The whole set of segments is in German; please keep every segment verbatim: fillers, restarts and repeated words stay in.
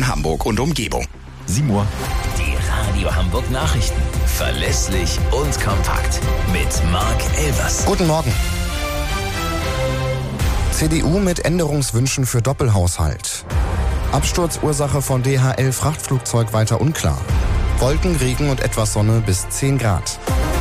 in Hamburg und Umgebung. sieben Uhr. Die Radio Hamburg Nachrichten. Verlässlich und kompakt. Mit Marc Elvers. Guten Morgen. C D U mit Änderungswünschen für Doppelhaushalt. Absturzursache von D H L-Frachtflugzeug weiter unklar. Wolken, Regen und etwas Sonne bis zehn Grad.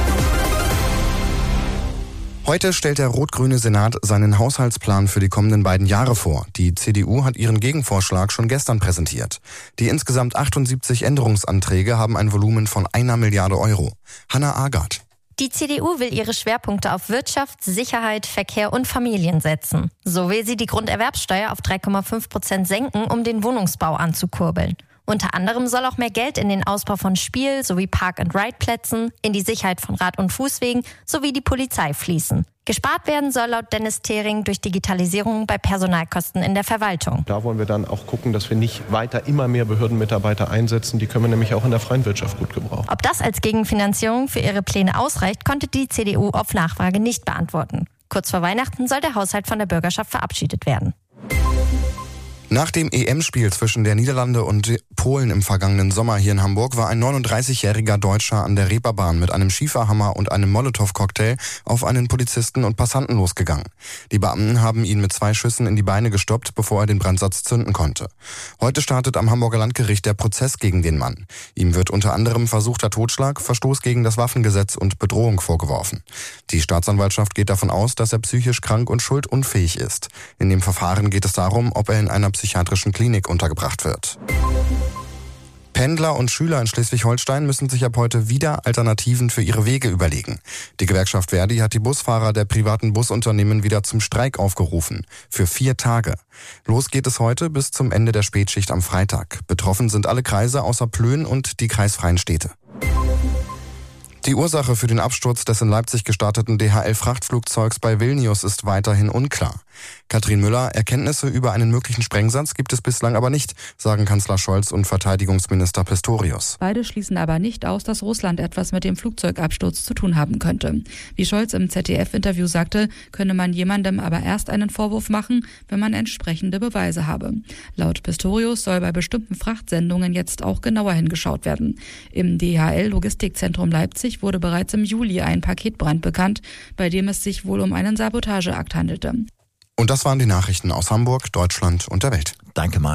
Heute stellt der rot-grüne Senat seinen Haushaltsplan für die kommenden beiden Jahre vor. Die C D U hat ihren Gegenvorschlag schon gestern präsentiert. Die insgesamt achtundsiebzig Änderungsanträge haben ein Volumen von einer Milliarde Euro. Hanna Agard. Die C D U will ihre Schwerpunkte auf Wirtschaft, Sicherheit, Verkehr und Familien setzen. So will sie die Grunderwerbsteuer auf drei Komma fünf Prozent senken, um den Wohnungsbau anzukurbeln. Unter anderem soll auch mehr Geld in den Ausbau von Spiel- sowie Park-and-Ride-Plätzen, in die Sicherheit von Rad- und Fußwegen sowie die Polizei fließen. Gespart werden soll laut Dennis Thering durch Digitalisierung bei Personalkosten in der Verwaltung. Da wollen wir dann auch gucken, dass wir nicht weiter immer mehr Behördenmitarbeiter einsetzen. Die können wir nämlich auch in der freien Wirtschaft gut gebrauchen. Ob das als Gegenfinanzierung für ihre Pläne ausreicht, konnte die C D U auf Nachfrage nicht beantworten. Kurz vor Weihnachten soll der Haushalt von der Bürgerschaft verabschiedet werden. Nach dem E M-Spiel zwischen der Niederlande und Polen im vergangenen Sommer hier in Hamburg war ein neununddreißigjähriger Deutscher an der Reeperbahn mit einem Schieferhammer und einem Molotow-Cocktail auf einen Polizisten und Passanten losgegangen. Die Beamten haben ihn mit zwei Schüssen in die Beine gestoppt, bevor er den Brandsatz zünden konnte. Heute startet am Hamburger Landgericht der Prozess gegen den Mann. Ihm wird unter anderem versuchter Totschlag, Verstoß gegen das Waffengesetz und Bedrohung vorgeworfen. Die Staatsanwaltschaft geht davon aus, dass er psychisch krank und schuldunfähig ist. In dem Verfahren geht es darum, ob er in einer psychiatrischen Klinik untergebracht wird. Pendler und Schüler in Schleswig-Holstein müssen sich ab heute wieder Alternativen für ihre Wege überlegen. Die Gewerkschaft Verdi hat die Busfahrer der privaten Busunternehmen wieder zum Streik aufgerufen. Für vier Tage. Los geht es heute bis zum Ende der Spätschicht am Freitag. Betroffen sind alle Kreise außer Plön und die kreisfreien Städte. Die Ursache für den Absturz des in Leipzig gestarteten D H L-Frachtflugzeugs bei Vilnius ist weiterhin unklar. Katrin Müller, Erkenntnisse über einen möglichen Sprengsatz gibt es bislang aber nicht, sagen Kanzler Scholz und Verteidigungsminister Pistorius. Beide schließen aber nicht aus, dass Russland etwas mit dem Flugzeugabsturz zu tun haben könnte. Wie Scholz im Z D F-Interview sagte, könne man jemandem aber erst einen Vorwurf machen, wenn man entsprechende Beweise habe. Laut Pistorius soll bei bestimmten Frachtsendungen jetzt auch genauer hingeschaut werden. Im D H L-Logistikzentrum Leipzig wurde bereits im Juli ein Paketbrand bekannt, bei dem es sich wohl um einen Sabotageakt handelte. Und das waren die Nachrichten aus Hamburg, Deutschland und der Welt. Danke, Marc.